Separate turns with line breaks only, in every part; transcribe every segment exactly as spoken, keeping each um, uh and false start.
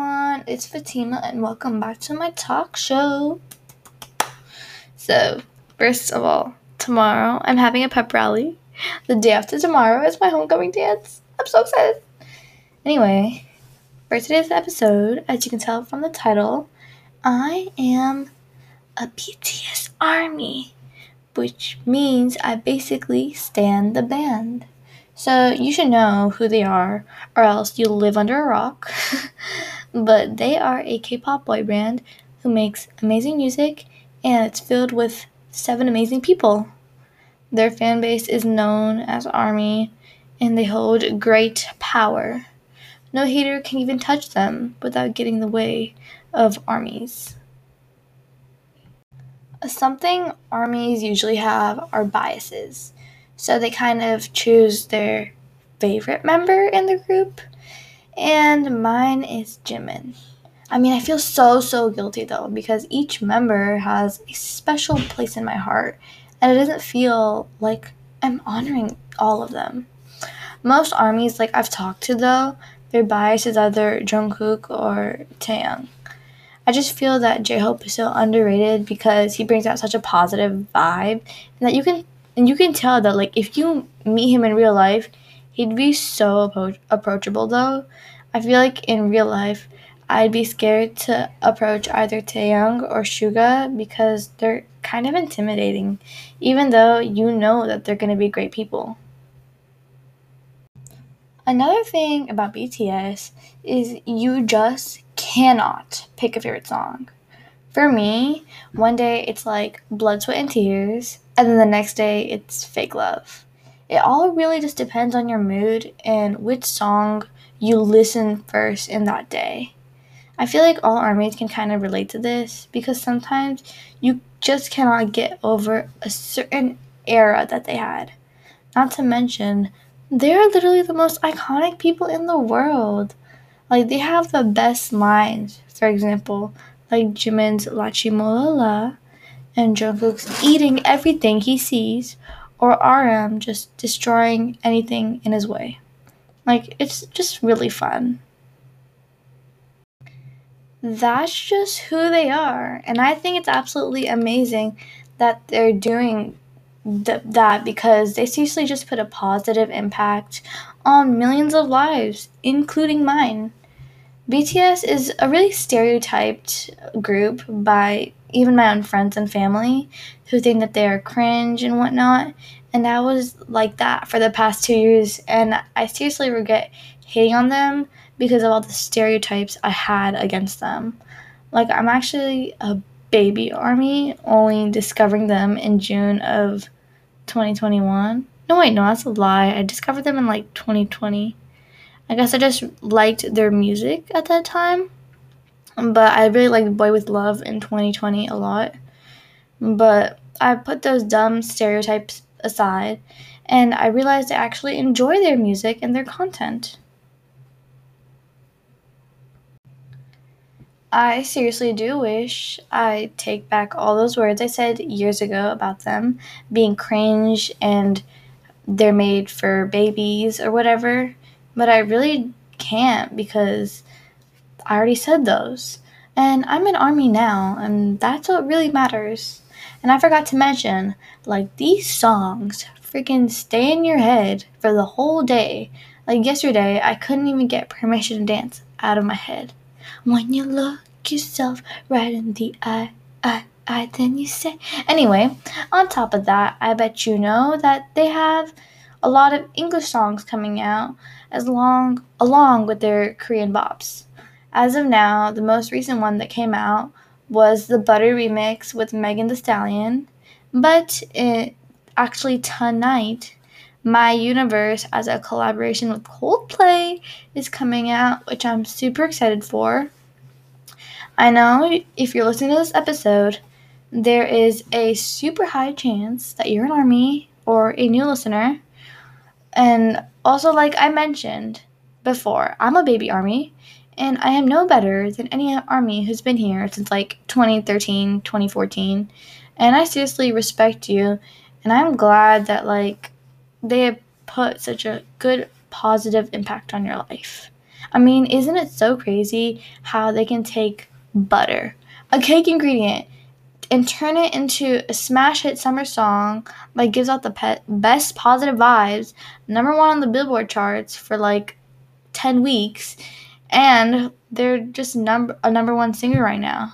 everyone, it's Fatima and welcome back to my talk show. So, first of all, tomorrow I'm having a pep rally. The day after tomorrow is my homecoming dance. I'm so excited. Anyway, for today's episode, as you can tell from the title, I am a B T S ARMY, which means I basically stan the band. So you should know who they are, or else you'll live under a rock. But they are a K-pop boy band who makes amazing music, and it's filled with seven amazing people. Their fan base is known as ARMY, and they hold great power. No hater can even touch them without getting in the way of ARMYs. Something ARMYs usually have are biases. So they kind of choose their favorite member in the group. And mine is Jimin. I mean, I feel so, so guilty though, because each member has a special place in my heart. And it doesn't feel like I'm honoring all of them. Most ARMYs, like I've talked to though, their bias is either Jungkook or Taeyang. I just feel that J-Hope is so underrated because he brings out such a positive vibe, and that you can and you can tell that like if you meet him in real life, he'd be so appro- approachable though. I feel like in real life, I'd be scared to approach either Taeyang or Suga because they're kind of intimidating, even though you know that they're going to be great people. Another thing about B T S is you just cannot pick a favorite song. For me, one day it's like Blood, Sweat, and Tears, and then the next day it's Fake Love. It all really just depends on your mood and which song you listen first in that day. I feel like all ARMYs can kind of relate to this because sometimes you just cannot get over a certain era that they had. Not to mention, they're literally the most iconic people in the world. Like, they have the best lines. For example, like Jimin's Lachi Molala and Jungkook's eating everything he sees, or R M just destroying anything in his way. Like, it's just really fun. That's just who they are. And I think it's absolutely amazing that they're doing th- that because they seriously just put a positive impact on millions of lives, including mine. B T S is a really stereotyped group by even my own friends and family who think that they are cringe and whatnot. And I was like that for the past two years, and I seriously regret hating on them because of all the stereotypes I had against them. Like, I'm actually a baby ARMY, only discovering them in June of twenty twenty-one. No, wait, no, that's a lie. I discovered them in like twenty twenty. I guess I just liked their music at that time. But I really liked Boy With Love in twenty twenty a lot. But I put those dumb stereotypes aside, and I realized I actually enjoy their music and their content. I seriously do wish I take back all those words I said years ago about them being cringe and they're made for babies or whatever, but I really can't because I already said those. And I'm an ARMY now, and that's what really matters. And I forgot to mention, like, these songs freaking stay in your head for the whole day. Like, yesterday, I couldn't even get Permission to Dance out of my head. When you look yourself right in the eye, eye, eye, then you say. Anyway, on top of that, I bet you know that they have a lot of English songs coming out as long along with their Korean bops. As of now, the most recent one that came out was the Butter remix with Megan Thee Stallion, but it, actually tonight, My Universe as a collaboration with Coldplay is coming out, which I'm super excited for. I know if you're listening to this episode, there is a super high chance that you're an ARMY or a new listener. And also, like I mentioned before, I'm a baby ARMY, and I am no better than any ARMY who's been here since like twenty thirteen, twenty fourteen. And I seriously respect you, and I'm glad that like they have put such a good positive impact on your life. I mean, isn't it so crazy how they can take butter, a cake ingredient, and turn it into a smash hit summer song that gives out the pe- best positive vibes, number one on the Billboard charts for like ten weeks, and they're just number a number one singer right now.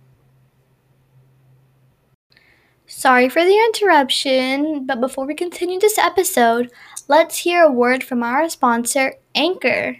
Sorry for the interruption, but before we continue this episode, let's hear a word from our sponsor, Anchor.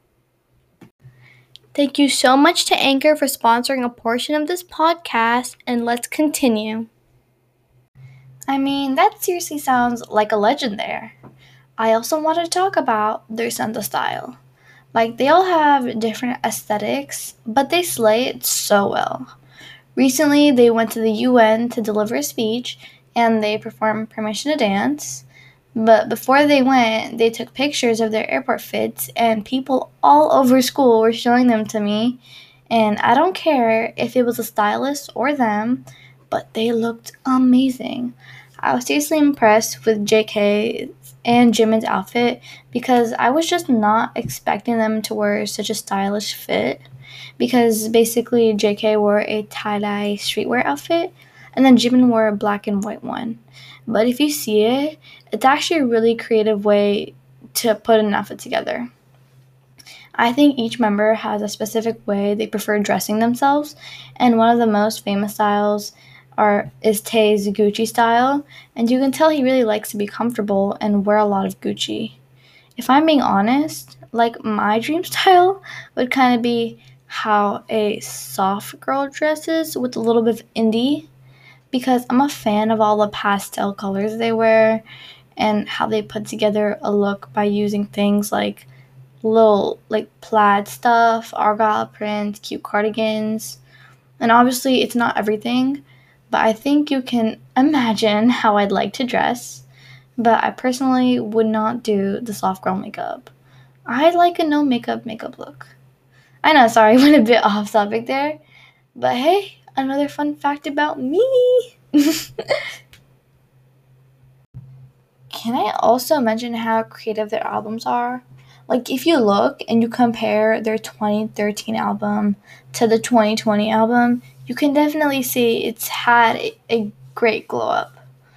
Thank you so much to Anchor for sponsoring a portion of this podcast, and let's continue. I mean, that seriously sounds like a legend there. I also want to talk about their Santa style. Like, they all have different aesthetics, but they slay it so well. Recently, they went to the U N to deliver a speech, and they performed Permission to Dance. But before they went, they took pictures of their airport fits, and people all over school were showing them to me. And I don't care if it was a stylist or them, but they looked amazing. I was seriously impressed with J K and Jimin's outfit because I was just not expecting them to wear such a stylish fit. Because basically, J K wore a tie dye streetwear outfit, and then Jimin wore a black and white one. But if you see it, it's actually a really creative way to put an outfit together. I think each member has a specific way they prefer dressing themselves, and one of the most famous styles are is Tae's Gucci style, and you can tell he really likes to be comfortable and wear a lot of Gucci. If I'm being honest, like my dream style would kind of be how a soft girl dresses with a little bit of indie because I'm a fan of all the pastel colors they wear and how they put together a look by using things like little like plaid stuff, argyle prints, cute cardigans. And obviously it's not everything, but I think you can imagine how I'd like to dress. But I personally would not do the soft girl makeup. I'd like a no makeup makeup look. I know, sorry, went a bit off topic there. But hey, another fun fact about me. Can I also mention how creative their albums are? Like, if you look and you compare their twenty thirteen album to the twenty twenty album, you can definitely see it's had a, a great glow up.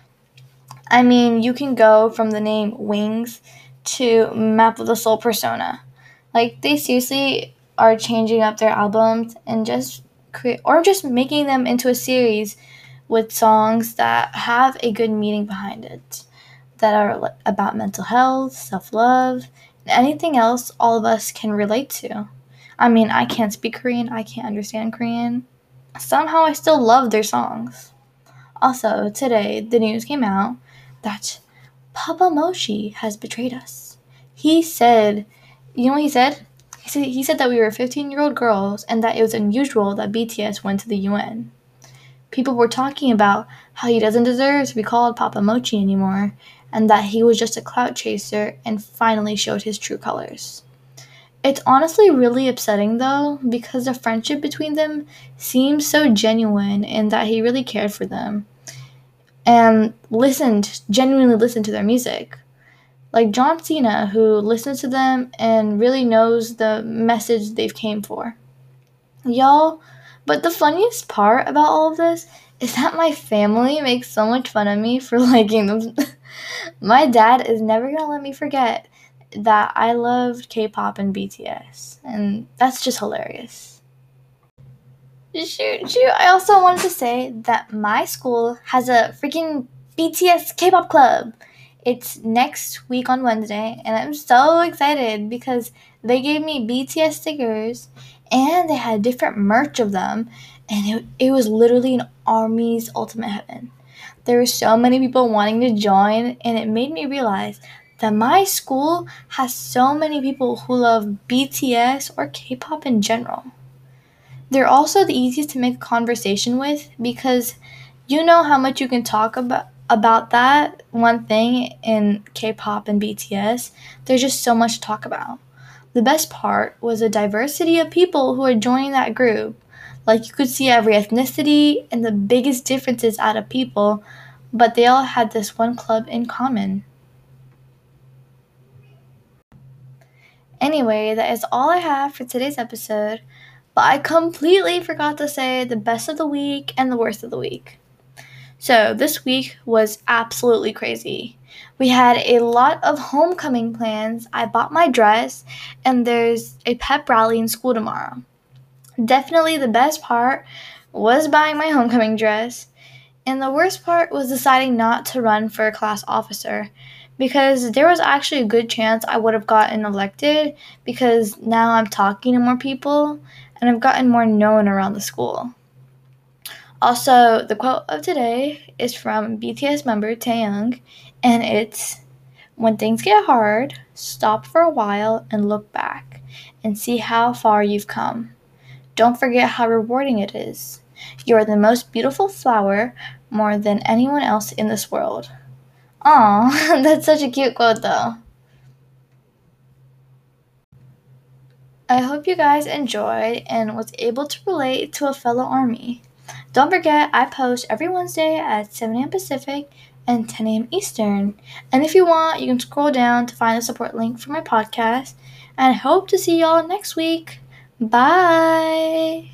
I mean, you can go from the name Wings to Map of the Soul Persona. Like, they seriously are changing up their albums and just create, or just making them into a series with songs that have a good meaning behind it, that are about mental health, self-love, and anything else all of us can relate to. I mean, I can't speak Korean, I can't understand Korean. Somehow I still love their songs. Also, today the news came out that Papa Mochi has betrayed us. He said, you know what he said? He said, he said that we were fifteen-year-old girls and that it was unusual that B T S went to the U N. People were talking about how he doesn't deserve to be called Papa Mochi anymore and that he was just a clout chaser and finally showed his true colors. It's honestly really upsetting though because the friendship between them seems so genuine and that he really cared for them and listened, genuinely listened to their music. Like John Cena, who listens to them and really knows the message they've came for. Y'all, but the funniest part about all of this is that my family makes so much fun of me for liking them. My dad is never gonna let me forget that I loved K-pop and B T S, and that's just hilarious. Shoot, shoot. I also wanted to say that my school has a freaking B T S K-pop club. It's next week on Wednesday, and I'm so excited because they gave me B T S stickers, and they had different merch of them, and it, it was literally an army's ultimate heaven. There were so many people wanting to join, and it made me realize that my school has so many people who love B T S or K-pop in general. They're also the easiest to make a conversation with because you know how much you can talk about about that one thing in K-pop and B T S. There's just so much to talk about. The best part was the diversity of people who are joining that group. Like, you could see every ethnicity and the biggest differences out of people, but they all had this one club in common. Anyway, that is all I have for today's episode, but I completely forgot to say the best of the week and the worst of the week. So, this week was absolutely crazy. We had a lot of homecoming plans. I bought my dress, and there's a pep rally in school tomorrow. Definitely the best part was buying my homecoming dress, and the worst part was deciding not to run for a class officer because there was actually a good chance I would have gotten elected because now I'm talking to more people and I've gotten more known around the school. Also, the quote of today is from B T S member Taeyang, and it's, "When things get hard, stop for a while and look back and see how far you've come. Don't forget how rewarding it is. You are the most beautiful flower more than anyone else in this world." Aw, that's such a cute quote though. I hope you guys enjoyed and was able to relate to a fellow army. Don't forget, I post every Wednesday at seven a.m. Pacific and ten a.m. Eastern. And if you want, you can scroll down to find the support link for my podcast. And I hope to see y'all next week. Bye!